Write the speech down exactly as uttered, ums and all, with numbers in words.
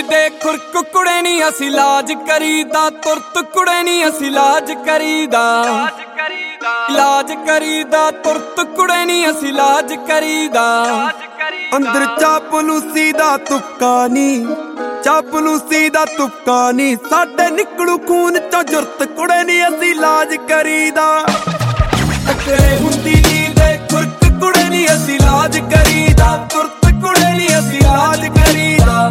ਦੇ ਖੁਰਕ ਕੁੜੇ ਨੀ ਅਸੀਂ ਲਾਜ ਕਰੀਦਾ, ਤੁਰਤ ਕੁੜੇ ਨੀ ਅਸੀਂ ਲਾਜ ਕਰੀਦਾ, ਇਲਾਜ ਕਰੀਦਾ, ਤੁਰਤ ਕੁੜੇ ਨੀ ਅਸੀਂ ਲਾਜ ਕਰੀਦਾ। ਅੰਦਰ ਚਾਪਲੂਸੀ ਦਾ ਤੁਪਕਾ ਨੀ, ਚਾਪਲੂਸੀ ਦਾ ਤੁਪਕਾ ਨੀ, ਸਾਡੇ ਨਿਕਲੂ ਖੂਨ ਚੋਂ ਜੁਰਤ ਕੁੜੇ ਨੀ ਅਸੀਂ ਲਾਜ ਕਰੀਦਾ।